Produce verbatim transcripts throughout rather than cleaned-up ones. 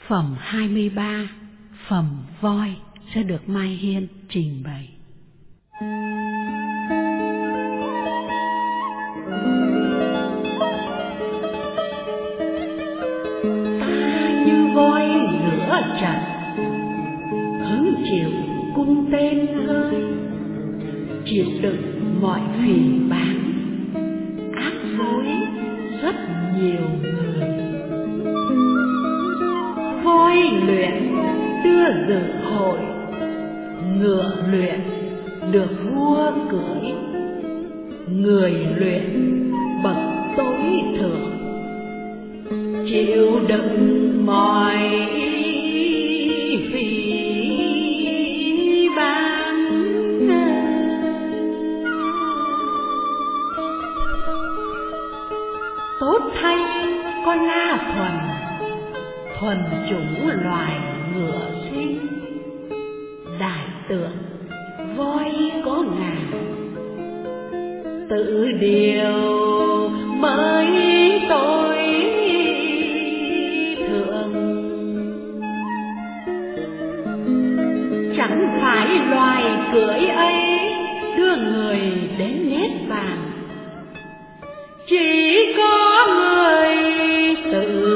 Phẩm hai mươi ba, Phẩm Voi sẽ được Mai Hiên trình bày. Ta như voi lửa trận, hứng chịu cung tên hơi, chịu đựng mọi phỉ báng, ác với rất nhiều người. Voi luyện đưa dự hội, ngựa luyện được vua cưỡi, người luyện bậc tối thượng, chịu đựng mọi phỉ báng. Tốt thay có La Thuần, thuần chủng loài ngựa sinh, đại tượng voi có ngàn, tự điều mới tôi thượng. Chẳng phải loài cưỡi ấy đưa người đến nét vàng, chỉ có người tự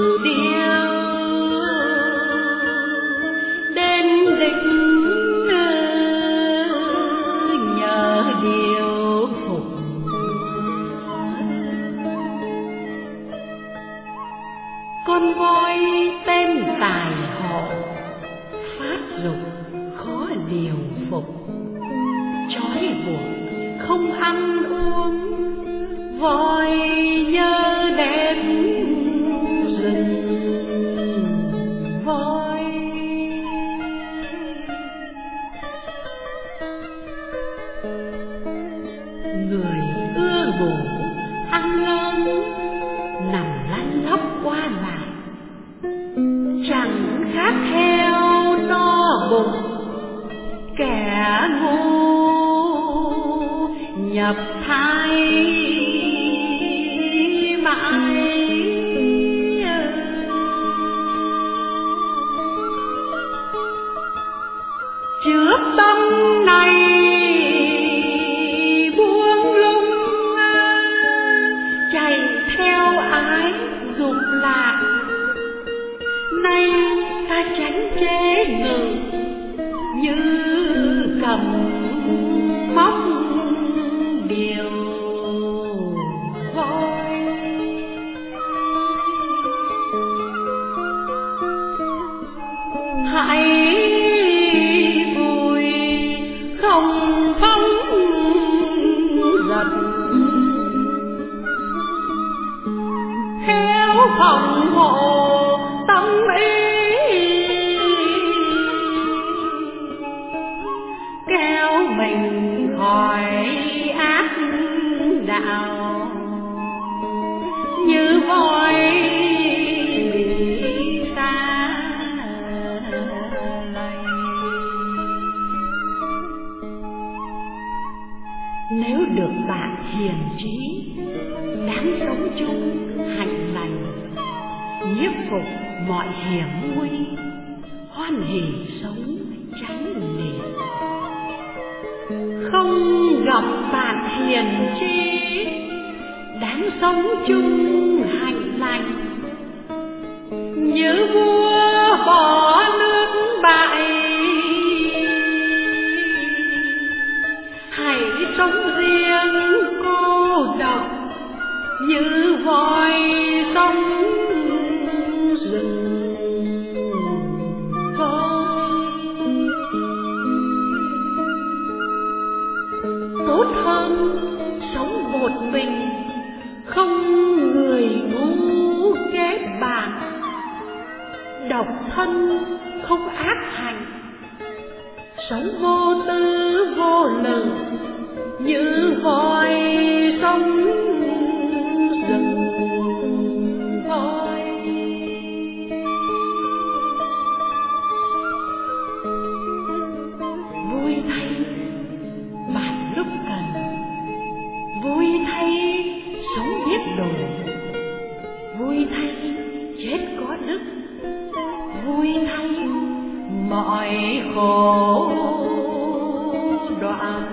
con voi tên tài hộ, phát dục khó điều phục, trói buộc không ăn uống, voi nhớ đến rừng voi. Người ưa ngủ ăn ngon, nằm lăn lóc qua lại, chẳng khác heo no bụng, kẻ ngu nhập thai mãi. Trước tâm này buông lung, chạy theo ái dục lạc, nay ta tránh chế ngự như cầm móc điều voi. Hãy vui không phóng dật, khéo phòng hộ tâm ý, kéo mình khỏi ác đạo như voi bị xa lầy. Nếu được bạn hiền trí, đáng sống chung hạnh lành, nhiếp phục mọi hiểm nguy, hoan hỉ sống tránh niệm. Không gặp bạn hiền trí, đáng sống chung hạnh lành, như vua bỏ nước bại, hãy sống riêng cô độc như voi sống rừng voi. Tốt hơn sống một mình, không người ngu kết bạn, độc thân không ác hành, sống vô tư vô lự như voi sống rừng voi. Vui thay bạn lúc cần, vui thay sống biết đủ, vui thay chết có đức, vui thay mọi khổ đoạn,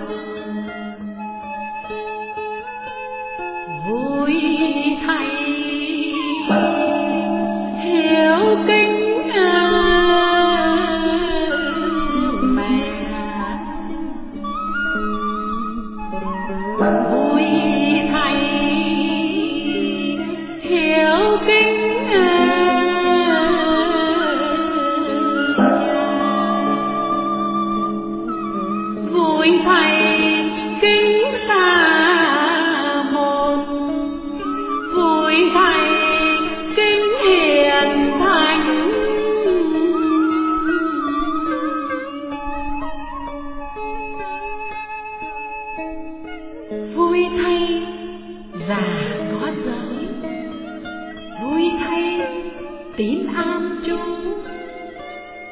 vui thay hiếu kính mẹ, vui thay hiếu kính vui thay kính xa môn, vui thay kính hiền thánh, vui thay già có giới, vui thay tín an chú,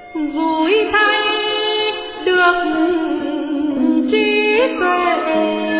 vui thay được trí tuệ